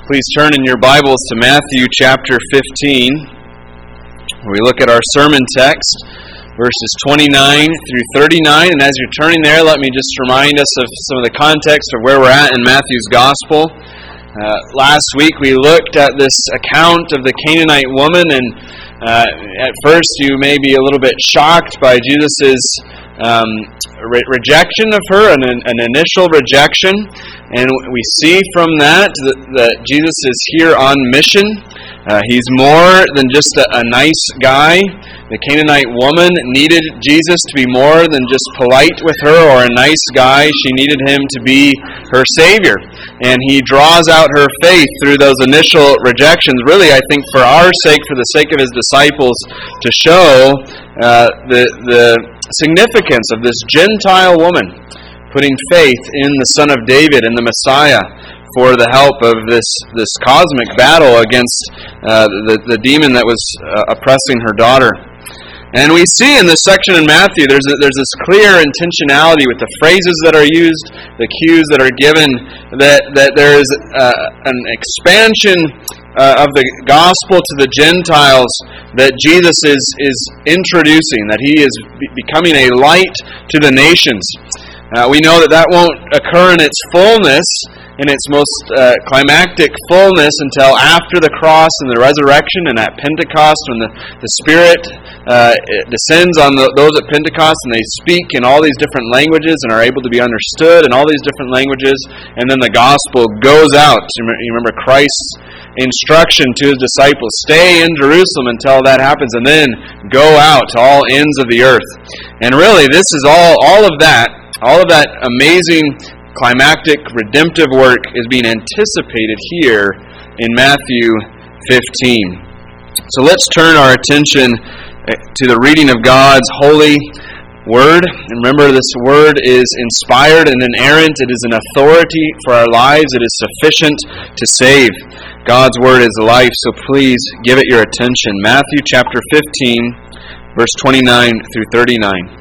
Please turn in your Bibles to Matthew chapter 15, where we look at our sermon text, verses 29 through 39. And as you're turning there, let me just remind us of some of the context of where we're at in Matthew's Gospel. Last week we looked at this account of the Canaanite woman, and at first you may be a little bit shocked by Jesus' rejection of her, an initial rejection. And we see from that Jesus is here on mission. He's more than just a nice guy. The Canaanite woman needed Jesus to be more than just polite with her or a nice guy. She needed him to be her Savior. And he draws out her faith through those initial rejections, really, I think, for our sake, for the sake of his disciples, to show the significance of this Gentile woman putting faith in the Son of David and the Messiah for the help of this cosmic battle against the demon that was oppressing her daughter. And we see in this section in Matthew, there's this clear intentionality with the phrases that are used, the cues that are given, that there is an expansion of the gospel to the Gentiles that Jesus is introducing, that he is becoming a light to the nations. We know that won't occur in its fullness, in its most climactic fullness, until after the cross and the resurrection and at Pentecost, when the Spirit descends on those at Pentecost and they speak in all these different languages and are able to be understood in all these different languages, and then the gospel goes out. You remember Christ's instruction to his disciples, stay in Jerusalem until that happens, and then go out to all ends of the earth. And really, this is all of that amazing climactic redemptive work is being anticipated here in Matthew 15. So let's turn our attention to the reading of God's holy Word. And remember, this Word is inspired and inerrant. It is an authority for our lives. It is sufficient to save. God's Word is life, so please give it your attention. Matthew chapter 15, verse 29 through 39.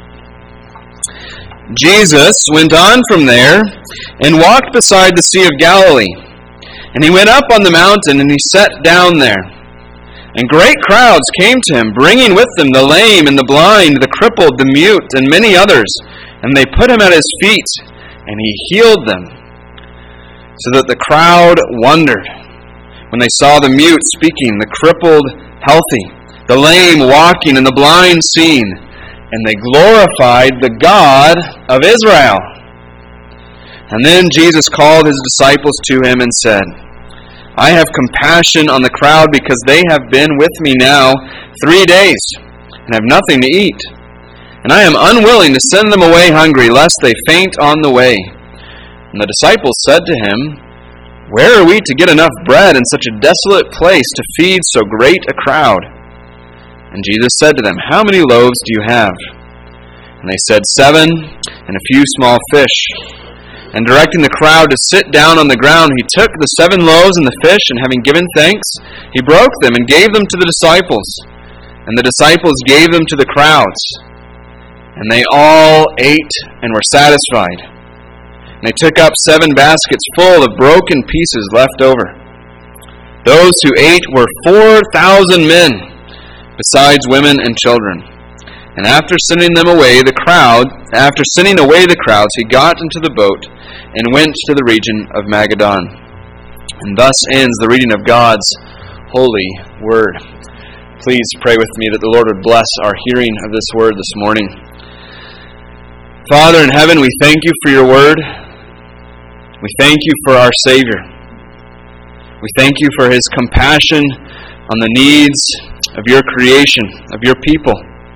Jesus went on from there and walked beside the Sea of Galilee. And he went up on the mountain and he sat down there. And great crowds came to him, bringing with them the lame and the blind, the crippled, the mute, and many others. And they put him at his feet, and he healed them. So that the crowd wondered when they saw the mute speaking, the crippled healthy, the lame walking, and the blind seeing. And they glorified the God of Israel. And then Jesus called his disciples to him and said, I have compassion on the crowd because they have been with me now 3 days and have nothing to eat. And I am unwilling to send them away hungry, lest they faint on the way. And the disciples said to him, where are we to get enough bread in such a desolate place to feed so great a crowd? And Jesus said to them, how many loaves do you have? And they said, 7, and a few small fish. And directing the crowd to sit down on the ground, he took the 7 loaves and the fish, and having given thanks, he broke them and gave them to the disciples. And the disciples gave them to the crowds. And they all ate and were satisfied. And they took up 7 baskets full of broken pieces left over. Those who ate were 4,000 men, besides women and children. And after sending away the crowds, he got into the boat and went to the region of Magadan. And thus ends the reading of God's holy Word. Please pray with me that the Lord would bless our hearing of this Word this morning. Father in heaven, we thank you for your Word. We thank you for our Savior. We thank you for his compassion on the needs of your creation, of your people.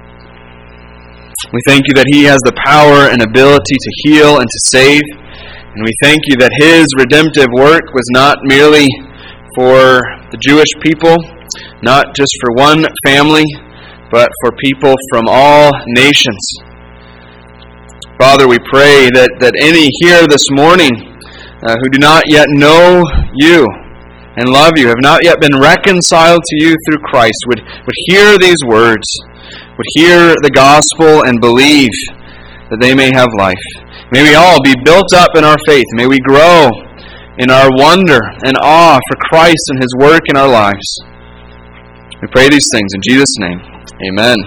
We thank you that he has the power and ability to heal and to save. And we thank you that his redemptive work was not merely for the Jewish people, not just for one family, but for people from all nations. Father, we pray that any here this morning who do not yet know you and love you, have not yet been reconciled to you through Christ, would hear these words, would hear the gospel and believe that they may have life. May we all be built up in our faith. May we grow in our wonder and awe for Christ and His work in our lives. We pray these things in Jesus' name. Amen.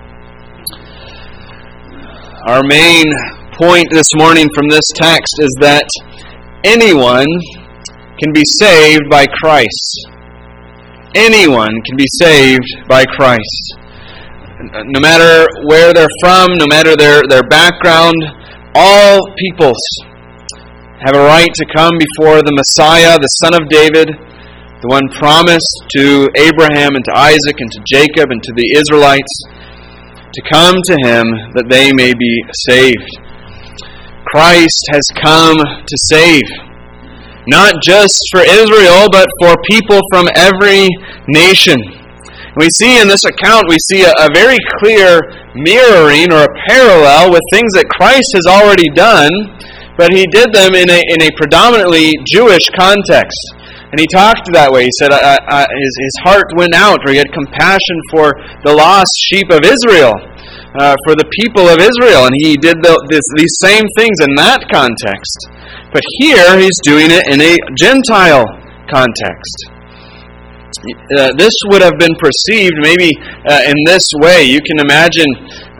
Our main point this morning from this text is that anyone can be saved by Christ. Anyone can be saved by Christ. No matter where they're from, no matter their background, all peoples have a right to come before the Messiah, the Son of David, the one promised to Abraham and to Isaac and to Jacob and to the Israelites, to come to Him that they may be saved. Christ has come to save, not just for Israel, but for people from every nation. We see in this account, we see a very clear mirroring or a parallel with things that Christ has already done, but He did them in a predominantly Jewish context. And He talked that way. He said his heart went out, or He had compassion for the lost sheep of Israel, for the people of Israel. And He did these same things in that context. But here He's doing it in a Gentile context. This would have been perceived maybe in this way. You can imagine,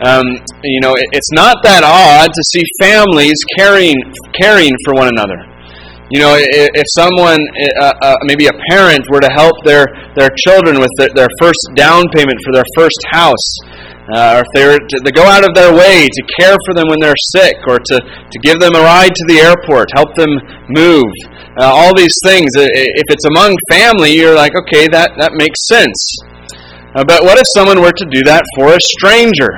it's not that odd to see families caring for one another. If someone, maybe a parent, were to help their children with their first down payment for their first house, or if they were to go out of their way to care for them when they're sick, or to give them a ride to the airport, help them move, all these things. If it's among family, you're like, okay, that makes sense. But what if someone were to do that for a stranger?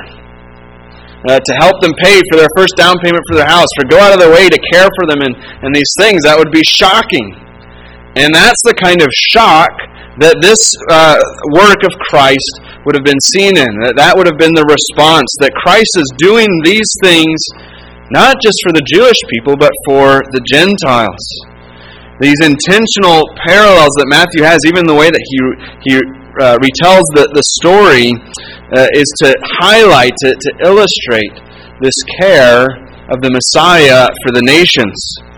To help them pay for their first down payment for their house, or go out of their way to care for them and these things, that would be shocking. And that's the kind of shock that this work of Christ would have been seen in. That would have been the response, that Christ is doing these things not just for the Jewish people, but for the Gentiles. These intentional parallels that Matthew has, even the way that he retells the story, is to highlight, to illustrate this care of the Messiah for the nations.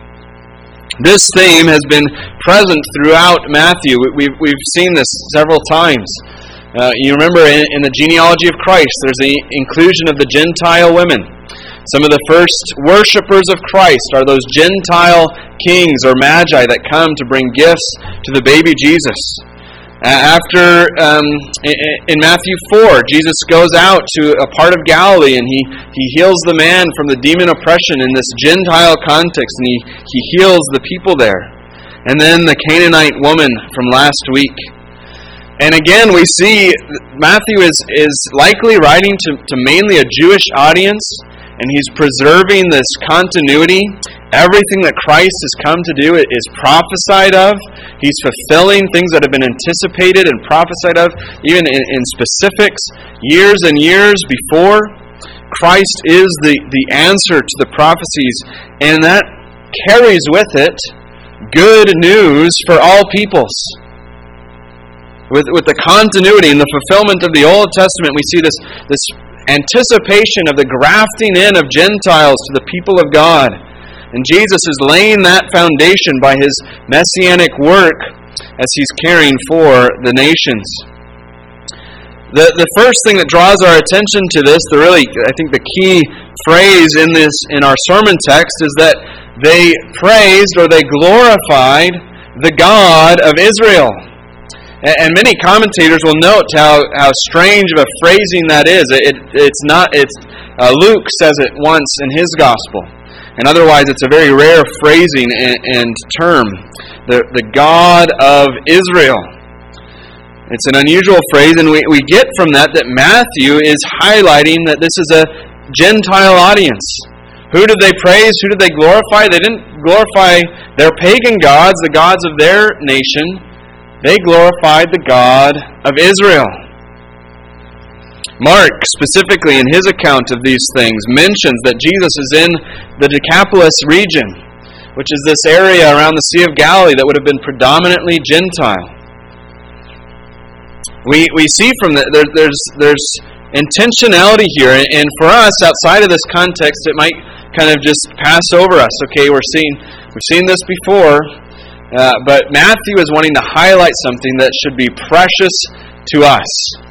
This theme has been present throughout Matthew. We've seen this several times. You remember in the genealogy of Christ, there's the inclusion of the Gentile women. Some of the first worshipers of Christ are those Gentile kings or magi that come to bring gifts to the baby Jesus. After, in Matthew 4, Jesus goes out to a part of Galilee and he heals the man from the demon oppression in this Gentile context, and he heals the people there. And then the Canaanite woman from last week. And again, we see Matthew is likely writing to mainly a Jewish audience, and he's preserving this continuity. Everything that Christ has come to do is prophesied of. He's fulfilling things that have been anticipated and prophesied of, even in specifics, years and years before. Christ is the answer to the prophecies, and that carries with it good news for all peoples. With the continuity and the fulfillment of the Old Testament, we see this anticipation of the grafting in of Gentiles to the people of God. And Jesus is laying that foundation by His messianic work as He's caring for the nations. The first thing that draws our attention to this, I think the key phrase in our sermon text, is that they praised or they glorified the God of Israel. And many commentators will note how strange of a phrasing that is. Luke says it once in his gospel. And otherwise, it's a very rare phrasing and term. The God of Israel. It's an unusual phrase, and we get from that Matthew is highlighting that this is a Gentile audience. Who did they praise? Who did they glorify? They didn't glorify their pagan gods, the gods of their nation. They glorified the God of Israel. Mark, specifically in his account of these things, mentions that Jesus is in the Decapolis region, which is this area around the Sea of Galilee that would have been predominantly Gentile. We see from that there's intentionality here, and for us, outside of this context, it might kind of just pass over us. Okay, we've seen this before. But Matthew is wanting to highlight something that should be precious to us.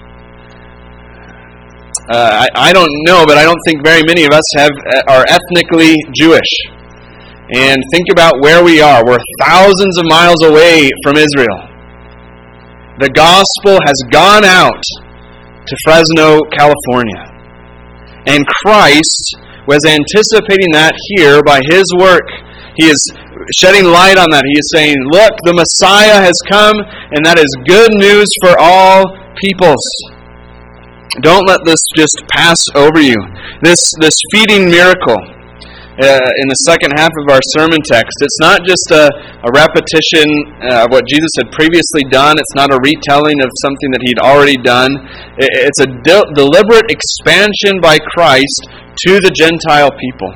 I don't know, but I don't think very many of us are ethnically Jewish. And think about where we are. We're thousands of miles away from Israel. The gospel has gone out to Fresno, California. And Christ was anticipating that here by His work. He is shedding light on that. He is saying, look, the Messiah has come, and that is good news for all peoples. Don't let this just pass over you. This feeding miracle in the second half of our sermon text, it's not just a repetition of what Jesus had previously done. It's not a retelling of something that He'd already done. It's a deliberate expansion by Christ to the Gentile people.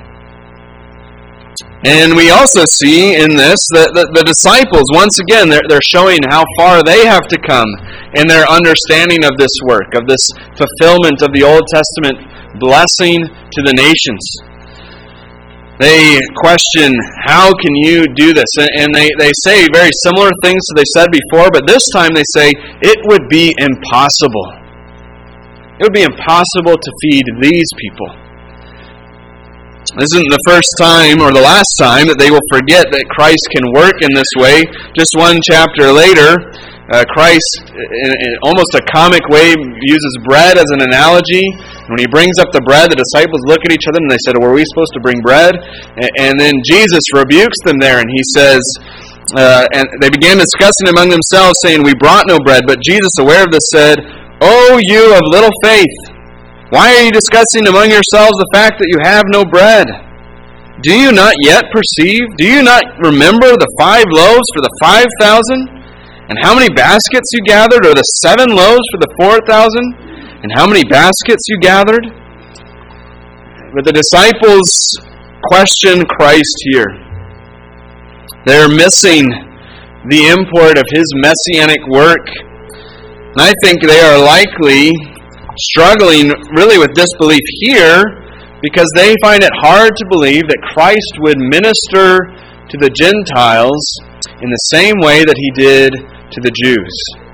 And we also see in this that the disciples, once again, they're showing how far they have to come in their understanding of this work, of this fulfillment of the Old Testament blessing to the nations. They question, how can you do this? And they say very similar things to they said before, but this time they say, it would be impossible. It would be impossible to feed these people. This isn't the first time or the last time that they will forget that Christ can work in this way. Just one chapter later, Christ, in almost a comic way, uses bread as an analogy. When He brings up the bread, the disciples look at each other and they said, were we supposed to bring bread? And then Jesus rebukes them there and He says, and they began discussing among themselves, saying, we brought no bread. But Jesus, aware of this, said, O you of little faith, why are you discussing among yourselves the fact that you have no bread? Do you not yet perceive? Do you not remember the 5 loaves for the 5,000? And how many baskets you gathered? Or the 7 loaves for the 4,000? And how many baskets you gathered? But the disciples question Christ here. They're missing the import of His messianic work. And I think they are likely struggling really with disbelief here because they find it hard to believe that Christ would minister to the Gentiles in the same way that He did to the Jews.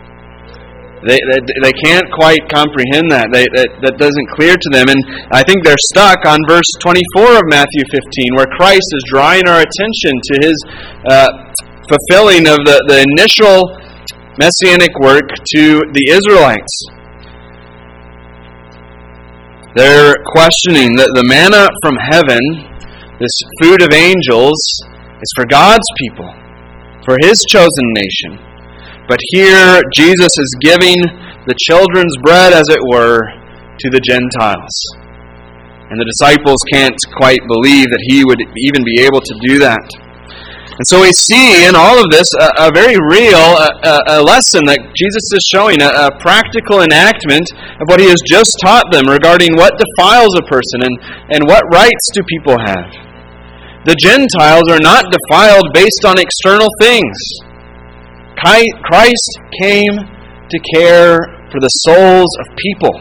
They can't quite comprehend that. That doesn't clear to them. And I think they're stuck on verse 24 of Matthew 15, where Christ is drawing our attention to His fulfilling of the initial messianic work to the Israelites. They're questioning that the manna from heaven, this food of angels, is for God's people, for His chosen nation. But here, Jesus is giving the children's bread, as it were, to the Gentiles. And the disciples can't quite believe that He would even be able to do that. And so we see in all of this a very real a lesson that Jesus is showing, a practical enactment of what He has just taught them regarding what defiles a person and what rights do people have. The Gentiles are not defiled based on external things. Christ came to care for the souls of people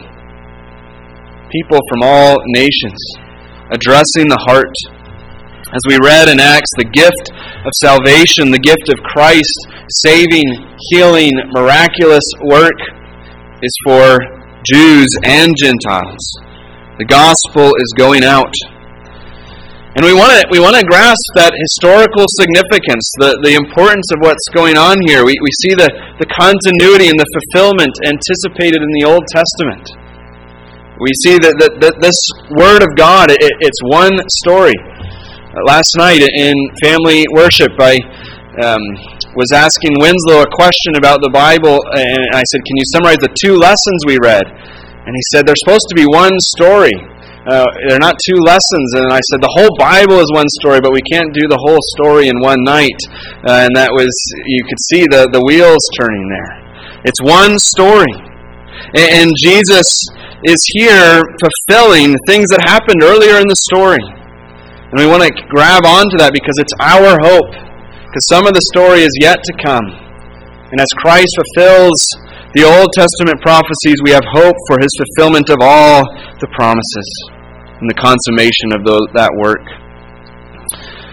from all nations, addressing the heart. As we read in Acts, the gift of salvation, the gift of Christ, saving, healing, miraculous work is for Jews and Gentiles. The gospel is going out. And we want to grasp that historical significance, the importance of what's going on here. We see the continuity and the fulfillment anticipated in the Old Testament. We see that this Word of God, it's one story. Last night in family worship, I was asking Winslow a question about the Bible, and I said, can you summarize the 2 lessons we read? And he said, they're supposed to be one story. They're not 2 lessons. And I said, the whole Bible is one story, but we can't do the whole story in one night. And that was, you could see the wheels turning there. It's one story. And Jesus is here fulfilling things that happened earlier in the story. And we want to grab onto that because it's our hope. Because some of the story is yet to come. And as Christ fulfills the Old Testament prophecies, we have hope for His fulfillment of all the promises and the consummation of that work.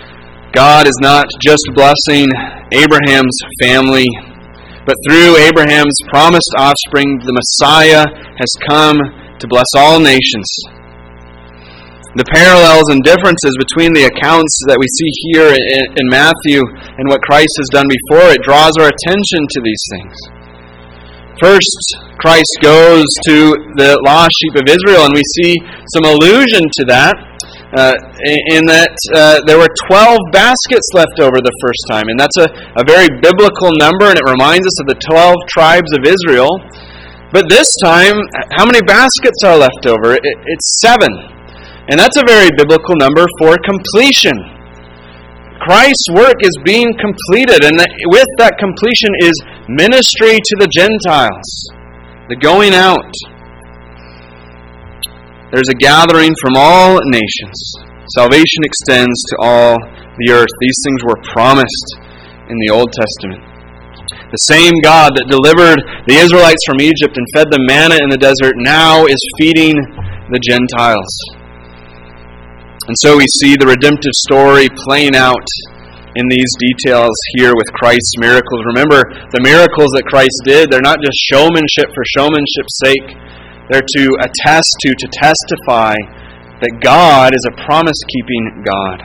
God is not just blessing Abraham's family, but through Abraham's promised offspring, the Messiah has come to bless all nations. The parallels and differences between the accounts that we see here in Matthew and what Christ has done before, it draws our attention to these things. First, Christ goes to the lost sheep of Israel, and we see some allusion to that in that there were 12 baskets left over the first time. And that's a very biblical number, and it reminds us of the 12 tribes of Israel. But this time, how many baskets are left over? It's 7. And that's a very biblical number for completion. Christ's work is being completed, and with that completion is ministry to the Gentiles, the going out. There's a gathering from all nations. Salvation extends to all the earth. These things were promised in the Old Testament. The same God that delivered the Israelites from Egypt and fed them manna in the desert now is feeding the Gentiles. And so we see the redemptive story playing out in these details here with Christ's miracles. Remember, the miracles that Christ did, they're not just showmanship for showmanship's sake. They're to attest to testify that God is a promise-keeping God.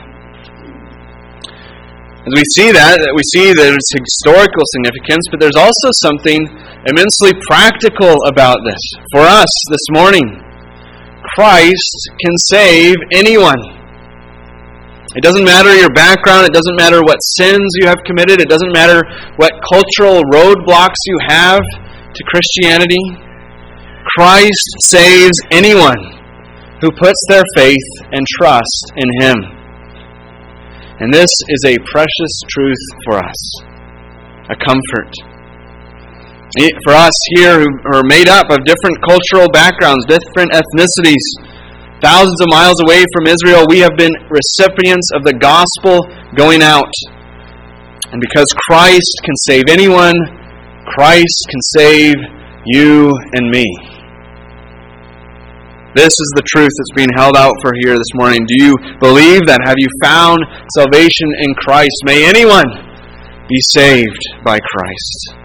As we see that there's historical significance, but there's also something immensely practical about this. For us this morning, Christ can save anyone. It doesn't matter your background. It doesn't matter what sins you have committed. It doesn't matter what cultural roadblocks you have to Christianity. Christ saves anyone who puts their faith and trust in Him. And this is a precious truth for us, a comfort. For us here who are made up of different cultural backgrounds, different ethnicities, thousands of miles away from Israel, we have been recipients of the gospel going out. And because Christ can save anyone, Christ can save you and me. This is the truth that's being held out for here this morning. Do you believe that? Have you found salvation in Christ? May anyone be saved by Christ.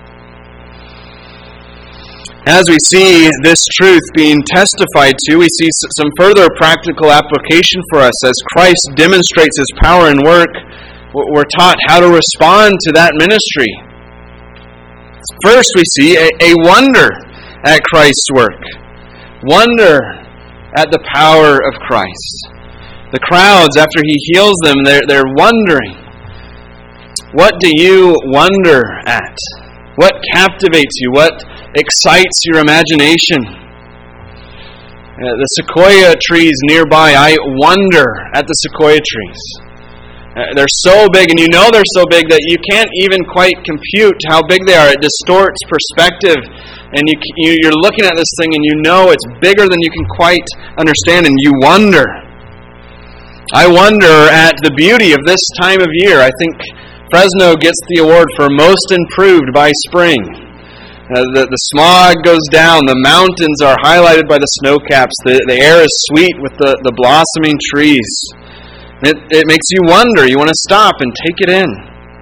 As we see this truth being testified to, we see some further practical application for us. As Christ demonstrates His power and work, we're taught how to respond to that ministry. First, we see a wonder at Christ's work. Wonder at the power of Christ. The crowds, after He heals them, they're wondering. What do you wonder at? What captivates you? What excites your imagination? The sequoia trees nearby, I wonder at the sequoia trees. They're so big, and you know they're so big that you can't even quite compute how big they are. It distorts perspective, and you're looking at this thing and you know it's bigger than you can quite understand, and you wonder. I wonder at the beauty of this time of year. I think Fresno gets the award for most improved by spring. The smog goes down, the mountains are highlighted by the snow caps, the air is sweet with the blossoming trees. It makes you wonder. You want to stop and take it in.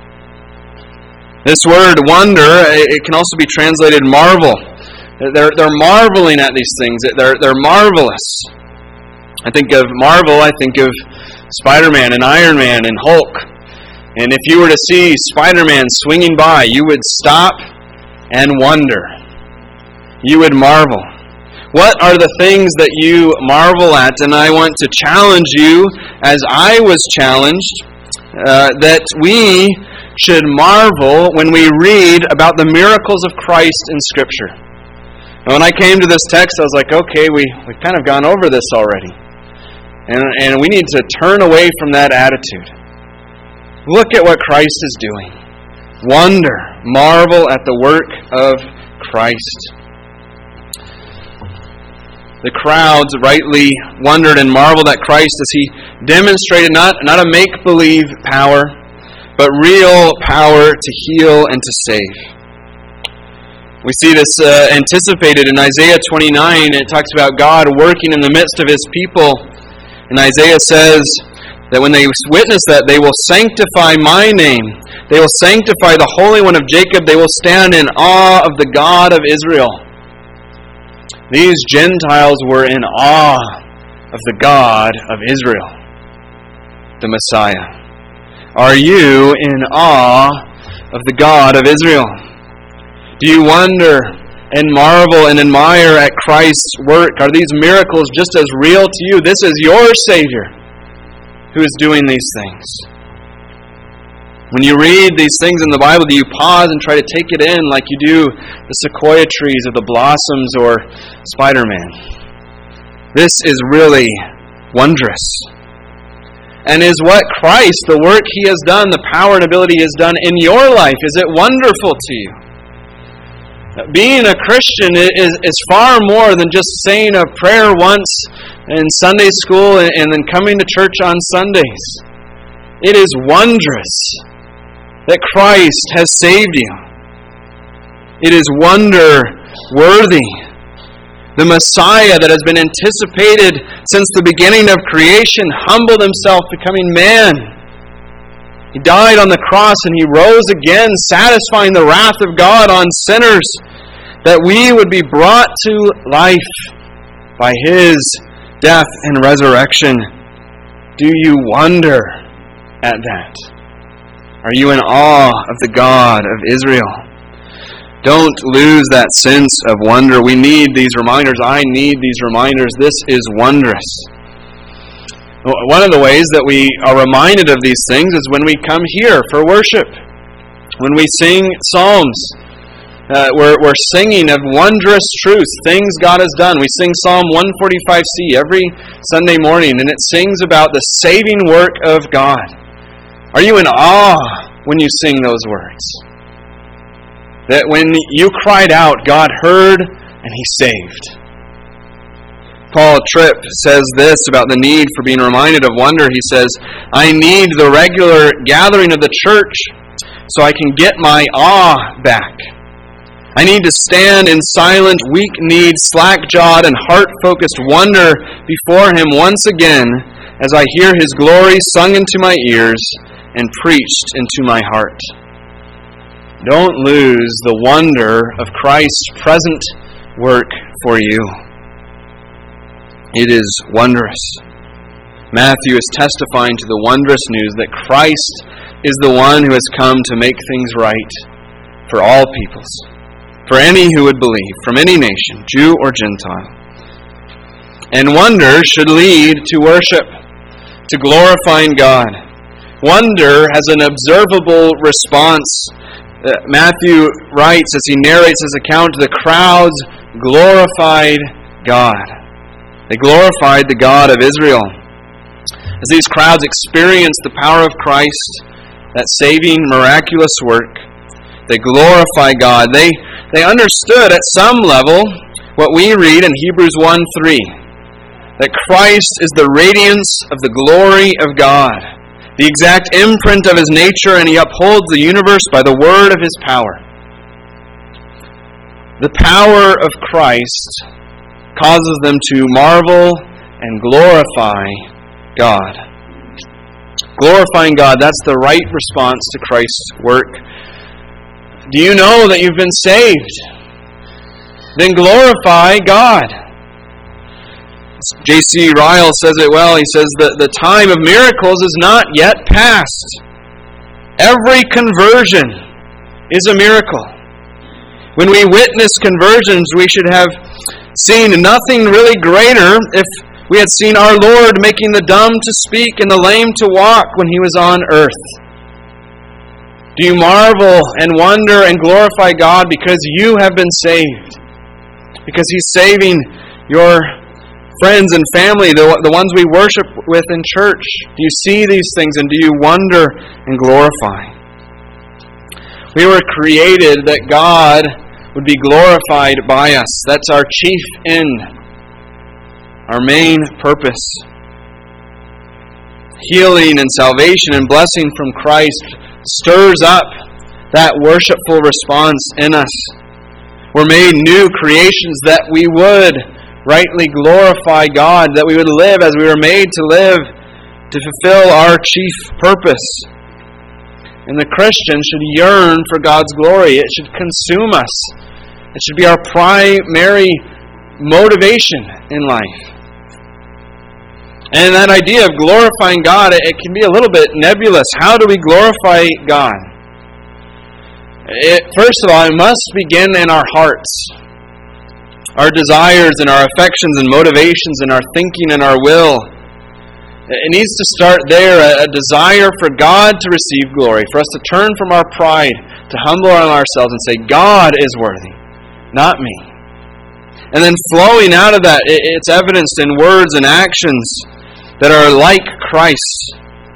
This word wonder, it can also be translated marvel. They're marveling at these things. They're marvelous. I think of Marvel, I think of Spider-Man and Iron Man and Hulk. And if you were to see Spider-Man swinging by, you would stop and wonder. You would marvel. What are the things that you marvel at? And I want to challenge you, as I was challenged, that we should marvel when we read about the miracles of Christ in Scripture. And when I came to this text, I was like, okay, we've kind of gone over this already. And we need to turn away from that attitude. Look at what Christ is doing. Wonder, marvel at the work of Christ. The crowds rightly wondered and marveled at Christ as He demonstrated not a make-believe power, but real power to heal and to save. We see this anticipated in Isaiah 29. It talks about God working in the midst of His people. And Isaiah says, That when they witness that, they will sanctify my name. They will sanctify the Holy One of Jacob. They will stand in awe of the God of Israel. These Gentiles were in awe of the God of Israel, the Messiah. Are you in awe of the God of Israel? Do you wonder and marvel and admire at Christ's work? Are these miracles just as real to you? This is your Savior who is doing these things. When you read these things in the Bible, do you pause and try to take it in like you do the sequoia trees or the blossoms or Spider-Man? This is really wondrous. And is what Christ, the work He has done, the power and ability He has done in your life, is it wonderful to you? Being a Christian is far more than just saying a prayer once in Sunday school and then coming to church on Sundays. It is wondrous that Christ has saved you. It is wonder-worthy. The Messiah that has been anticipated since the beginning of creation humbled Himself, becoming man. He died on the cross and He rose again, satisfying the wrath of God on sinners, that we would be brought to life by His death and resurrection. Do you wonder at that? Are you in awe of the God of Israel? Don't lose that sense of wonder. We need these reminders. I need these reminders. This is wondrous. One of the ways that we are reminded of these things is when we come here for worship. When we sing psalms, we're singing of wondrous truths, things God has done. We sing Psalm 145c every Sunday morning, and it sings about the saving work of God. Are you in awe when you sing those words? That when you cried out, God heard and He saved. Paul Tripp says this about the need for being reminded of wonder. He says, I need the regular gathering of the church so I can get my awe back. I need to stand in silent, weak-kneed, slack-jawed, and heart-focused wonder before Him once again as I hear His glory sung into my ears and preached into my heart. Don't lose the wonder of Christ's present work for you. It is wondrous. Matthew is testifying to the wondrous news that Christ is the one who has come to make things right for all peoples, for any who would believe, from any nation, Jew or Gentile. And wonder should lead to worship, to glorifying God. Wonder has an observable response. Matthew writes, as he narrates his account, the crowds glorified God. They glorified the God of Israel. As these crowds experienced the power of Christ, that saving, miraculous work, they glorify God. They understood at some level what we read in Hebrews 1:3, that Christ is the radiance of the glory of God, the exact imprint of His nature, and He upholds the universe by the word of His power. The power of Christ causes them to marvel and glorify God. Glorifying God, that's the right response to Christ's work. Do you know that you've been saved? Then glorify God. J.C. Ryle says it well. He says that the time of miracles is not yet past. Every conversion is a miracle. When we witness conversions, we should have seen nothing really greater if we had seen our Lord making the dumb to speak and the lame to walk when He was on earth. Do you marvel and wonder and glorify God because you have been saved? Because He's saving your friends and family, the ones we worship with in church? Do you see these things and do you wonder and glorify? We were created that God would be glorified by us. That's our chief end, our main purpose. Healing and salvation and blessing from Christ stirs up that worshipful response in us. We're made new creations that we would rightly glorify God, that we would live as we were made to live to fulfill our chief purpose. And the Christian should yearn for God's glory. It should consume us. It should be our primary motivation in life. And that idea of glorifying God, it can be a little bit nebulous. How do we glorify God? First of all, it must begin in our hearts. Our desires and our affections and motivations and our thinking and our will. It needs to start there, a desire for God to receive glory, for us to turn from our pride, to humble ourselves and say, God is worthy, not me. And then flowing out of that, it's evidenced in words and actions that are like Christ.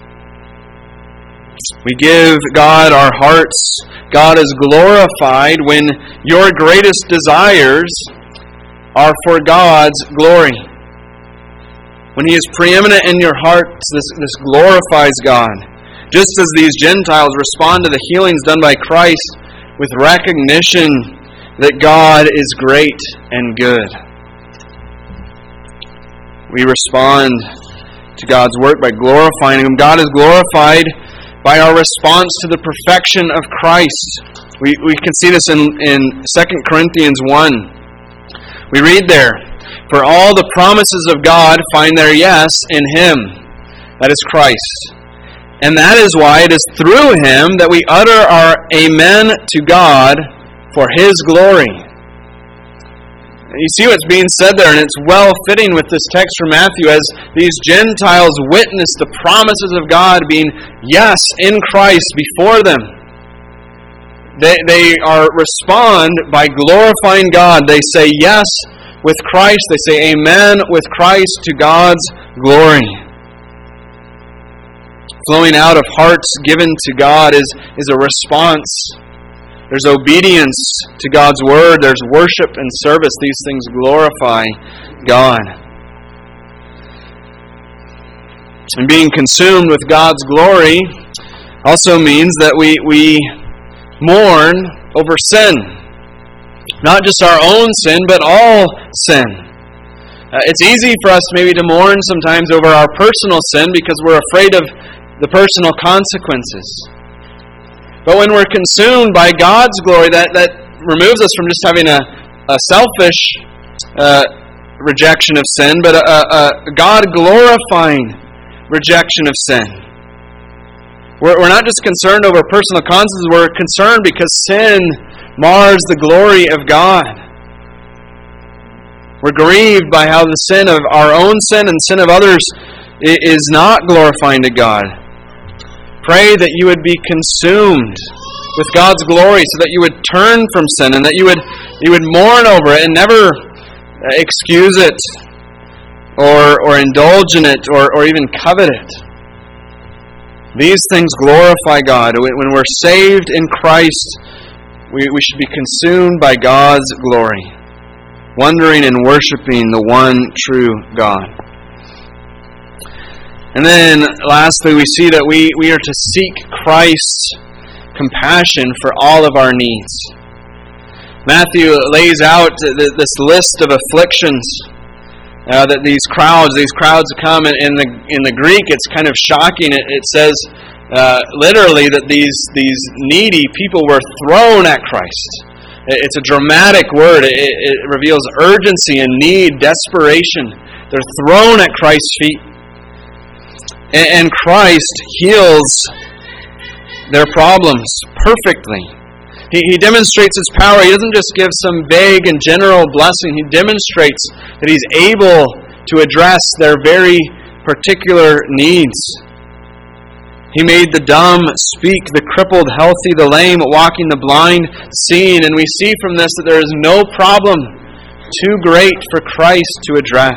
We give God our hearts. God is glorified when your greatest desires are for God's glory. When He is preeminent in your hearts, this glorifies God. Just as these Gentiles respond to the healings done by Christ with recognition that God is great and good. We respond to God's work by glorifying Him. God is glorified by our response to the perfection of Christ. We can see this in 2 Corinthians 1. We read there, "For all the promises of God find their yes in Him," that is Christ. "And that is why it is through Him that we utter our amen to God for His glory." You see what's being said there, and it's well fitting with this text from Matthew as these Gentiles witness the promises of God being yes in Christ before them. They respond by glorifying God. They say yes with Christ. They say amen with Christ to God's glory. Flowing out of hearts given to God is a response. There's obedience to God's word. There's worship and service. These things glorify God. And being consumed with God's glory also means that we mourn over sin. Not just our own sin, but all sin. It's easy for us maybe to mourn sometimes over our personal sin because we're afraid of the personal consequences. But when we're consumed by God's glory, that removes us from just having a selfish rejection of sin, but a God-glorifying rejection of sin. We're not just concerned over personal consequences, we're concerned because sin mars the glory of God. We're grieved by how the sin of our own sin and sin of others is not glorifying to God. Pray that you would be consumed with God's glory so that you would turn from sin and that you would mourn over it and never excuse it or indulge in it or even covet it. These things glorify God. When we're saved in Christ, we should be consumed by God's glory, wondering and worshiping the one true God. And then, lastly, we see that we are to seek Christ's compassion for all of our needs. Matthew lays out this list of afflictions that these crowds come. In the Greek, it's kind of shocking. It says literally that these needy people were thrown at Christ. It's a dramatic word. It reveals urgency and need, desperation. They're thrown at Christ's feet. And Christ heals their problems perfectly. He demonstrates His power. He doesn't just give some vague and general blessing. He demonstrates that He's able to address their very particular needs. He made the dumb speak, the crippled healthy, the lame walking, the blind seeing. And we see from this that there is no problem too great for Christ to address.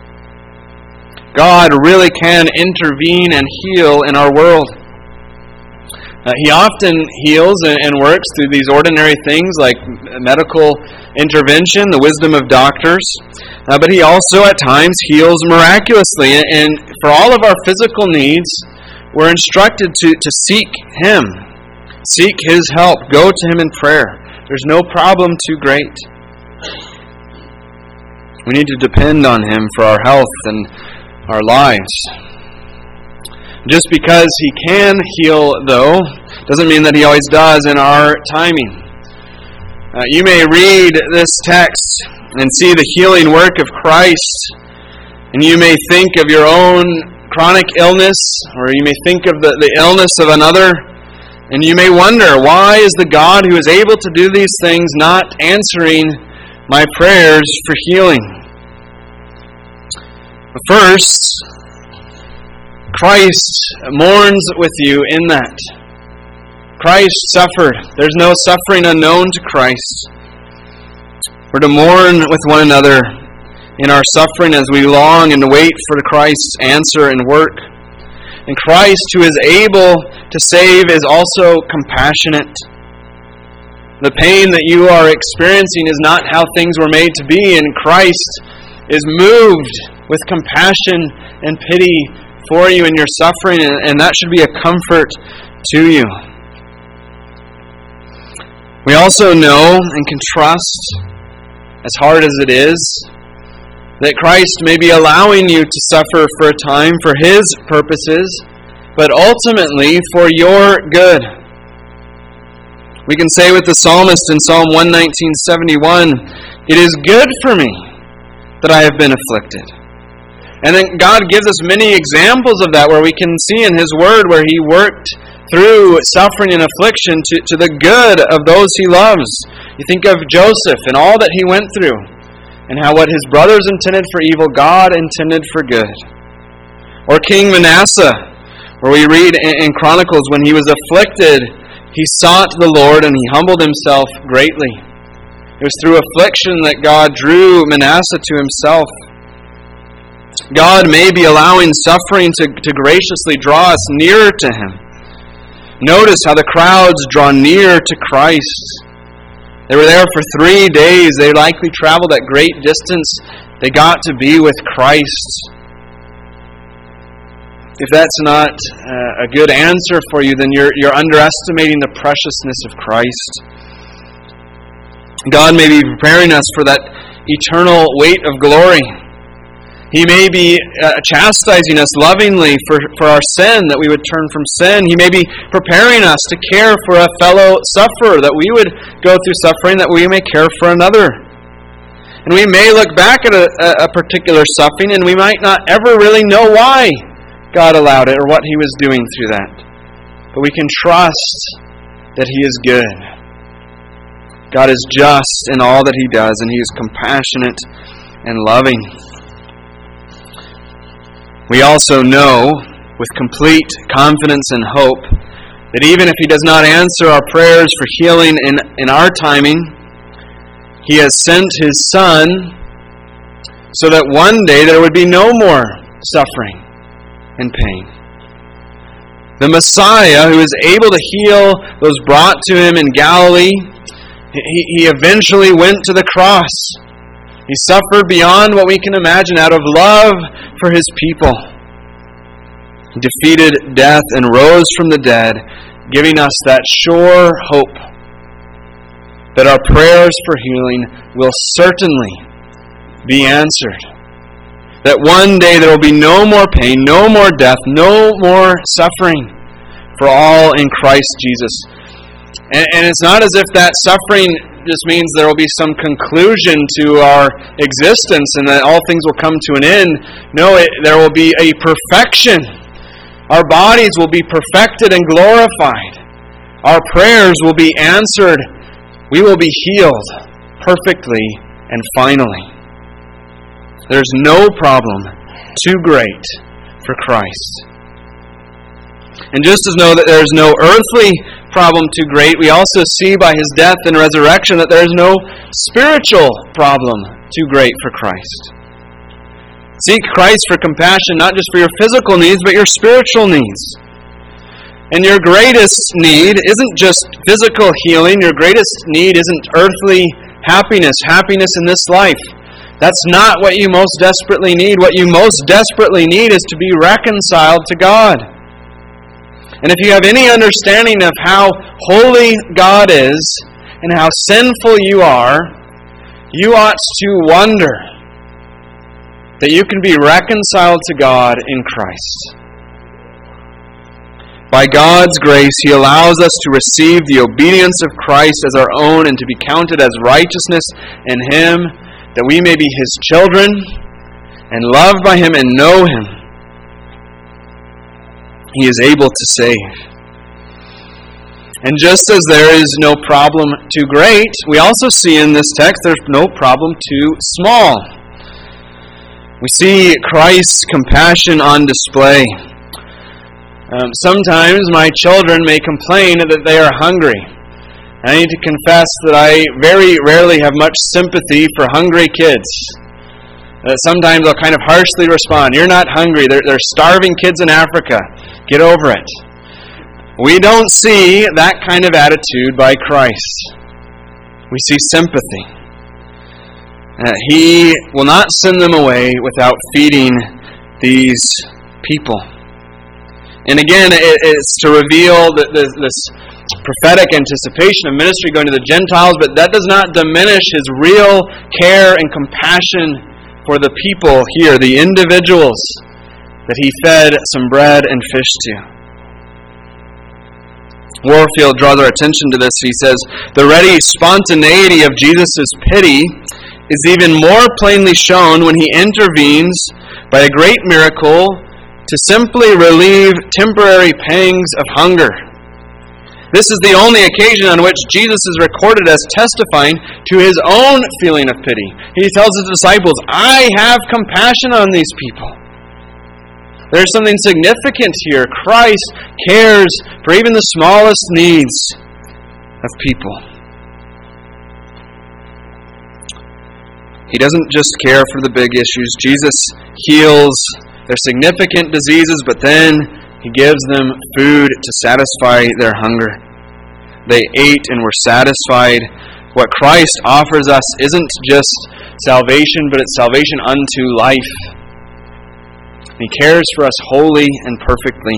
God really can intervene and heal in our world. He often heals and works through these ordinary things like medical intervention, the wisdom of doctors. But He also at times heals miraculously. And for all of our physical needs, we're instructed to seek Him. Seek His help. Go to Him in prayer. There's no problem too great. We need to depend on Him for our health and our lives. Just because He can heal, though, doesn't mean that He always does in our timing. You may read this text and see the healing work of Christ, and you may think of your own chronic illness, or you may think of the illness of another, and you may wonder, why is the God who is able to do these things not answering my prayers for healing? First, Christ mourns with you in that. Christ suffered. There's no suffering unknown to Christ. We're to mourn with one another in our suffering as we long and wait for Christ's answer and work. And Christ, who is able to save, is also compassionate. The pain that you are experiencing is not how things were made to be, and Christ is moved with compassion and pity for you in your suffering, and that should be a comfort to you. We also know and can trust, as hard as it is, that Christ may be allowing you to suffer for a time for His purposes, but ultimately for your good. We can say with the psalmist in Psalm 119:71, "It is good for me that I have been afflicted." And then God gives us many examples of that, where we can see in His Word where He worked through suffering and affliction to the good of those He loves. You think of Joseph and all that he went through, and how what his brothers intended for evil, God intended for good. Or King Manasseh, where we read in Chronicles, when he was afflicted, he sought the Lord and he humbled himself greatly. It was through affliction that God drew Manasseh to Himself. God may be allowing suffering to graciously draw us nearer to Him. Notice how the crowds draw near to Christ. They were there for 3 days. They likely traveled at great distance. They got to be with Christ. If that's not a good answer for you, then you're underestimating the preciousness of Christ. God may be preparing us for that eternal weight of glory. He may be chastising us lovingly for our sin, that we would turn from sin. He may be preparing us to care for a fellow sufferer, that we would go through suffering, that we may care for another. And we may look back at a particular suffering, and we might not ever really know why God allowed it or what He was doing through that. But we can trust that He is good. God is just in all that He does, and He is compassionate and loving. We also know with complete confidence and hope that even if He does not answer our prayers for healing in our timing, He has sent His Son so that one day there would be no more suffering and pain. The Messiah, who is able to heal those brought to Him in Galilee, He eventually went to the cross. He suffered beyond what we can imagine out of love for His people. He defeated death and rose from the dead, giving us that sure hope that our prayers for healing will certainly be answered. That one day there will be no more pain, no more death, no more suffering for all in Christ Jesus. And it's not as if that suffering just means there will be some conclusion to our existence and that all things will come to an end. No, there will be a perfection. Our bodies will be perfected and glorified. Our prayers will be answered. We will be healed perfectly and finally. There's no problem too great for Christ. And just as know that there is no earthly problem too great, we also see by His death and resurrection that there is no spiritual problem too great for Christ. Seek Christ for compassion, not just for your physical needs, but your spiritual needs. And your greatest need isn't just physical healing. Your greatest need isn't earthly happiness in this life. That's not what you most desperately need. What you most desperately need is to be reconciled to God. And if you have any understanding of how holy God is and how sinful you are, you ought to wonder that you can be reconciled to God in Christ. By God's grace, He allows us to receive the obedience of Christ as our own and to be counted as righteousness in Him, that we may be His children and loved by Him and know Him. He is able to save. And just as there is no problem too great, we also see in this text there's no problem too small. We see Christ's compassion on display. Sometimes my children may complain that they are hungry. I need to confess that I very rarely have much sympathy for hungry kids. Sometimes I'll kind of harshly respond, "You're not hungry. They're starving kids in Africa. Get over it." We don't see that kind of attitude by Christ. We see sympathy. He will not send them away without feeding these people. And again, it's to reveal this prophetic anticipation of ministry going to the Gentiles, but that does not diminish His real care and compassion for the people here, the individuals that He fed some bread and fish to. Warfield draws our attention to this. He says, the ready spontaneity of Jesus' pity is even more plainly shown when He intervenes by a great miracle to simply relieve temporary pangs of hunger. This is the only occasion on which Jesus is recorded as testifying to His own feeling of pity. He tells His disciples, "I have compassion on these people." There's something significant here. Christ cares for even the smallest needs of people. He doesn't just care for the big issues. Jesus heals their significant diseases, but then He gives them food to satisfy their hunger. They ate and were satisfied. What Christ offers us isn't just salvation, but it's salvation unto life. He cares for us wholly and perfectly.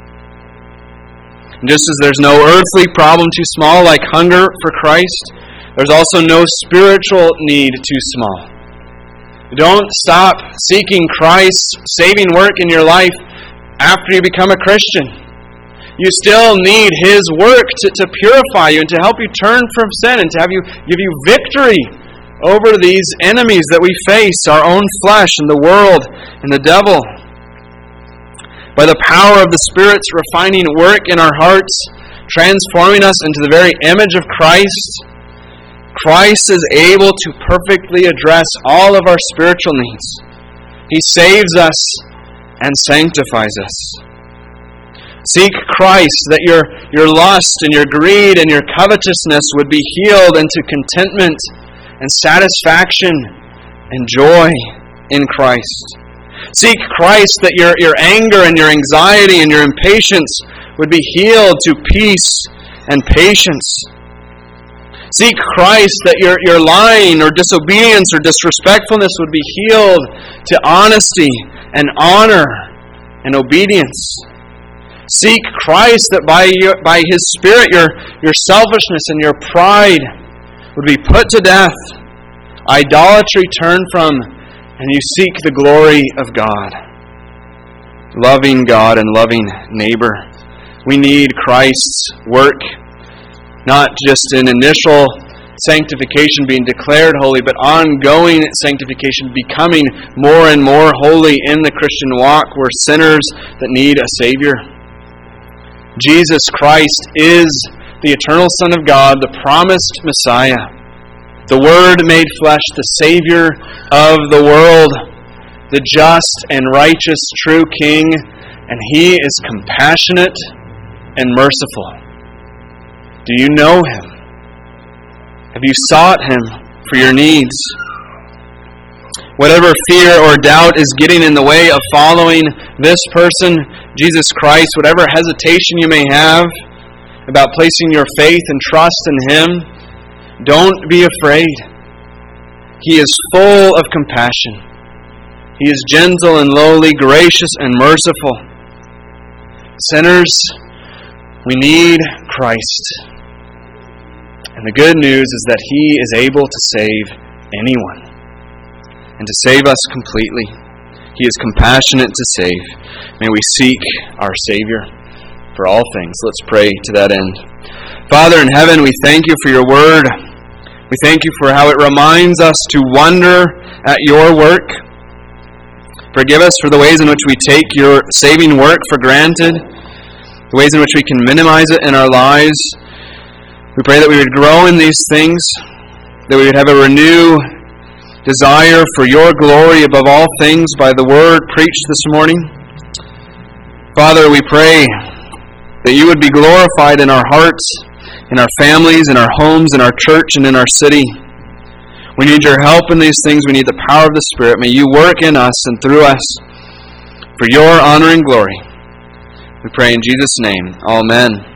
And just as there's no earthly problem too small like hunger for Christ, there's also no spiritual need too small. Don't stop seeking Christ's saving work in your life after you become a Christian. You still need His work to purify you and to help you turn from sin and to give you victory over these enemies that we face, our own flesh and the world and the devil. By the power of the Spirit's refining work in our hearts, transforming us into the very image of Christ, Christ is able to perfectly address all of our spiritual needs. He saves us and sanctifies us. Seek Christ that your lust and your greed and your covetousness would be healed into contentment and satisfaction and joy in Christ. Seek Christ that your anger and your anxiety and your impatience would be healed to peace and patience. Seek Christ that your lying or disobedience or disrespectfulness would be healed to honesty and honor and obedience. Seek Christ that by His Spirit your selfishness and your pride would be put to death, idolatry turned from, and you seek the glory of God. Loving God and loving neighbor. We need Christ's work, not just in initial sanctification, being declared holy, but ongoing sanctification, becoming more and more holy in the Christian walk. We're sinners that need a Savior. Jesus Christ is the eternal Son of God, the promised Messiah, the Word made flesh, the Savior of the world, the just and righteous true King, and He is compassionate and merciful. Do you know Him? Have you sought Him for your needs? Whatever fear or doubt is getting in the way of following this person, Jesus Christ, whatever hesitation you may have about placing your faith and trust in Him, don't be afraid. He is full of compassion. He is gentle and lowly, gracious and merciful. Sinners, we need Christ. And the good news is that He is able to save anyone and to save us completely. He is compassionate to save. May we seek our Savior. for all things. Let's pray to that end. Father in heaven, we thank you for your word. We thank you for how it reminds us to wonder at your work. Forgive us for the ways in which we take your saving work for granted, the ways in which we can minimize it in our lives. We pray that we would grow in these things, that we would have a renewed desire for your glory above all things by the word preached this morning. Father, we pray that you would be glorified in our hearts, in our families, in our homes, in our church, and in our city. We need your help in these things. We need the power of the Spirit. May you work in us and through us for your honor and glory. We pray in Jesus' name. Amen.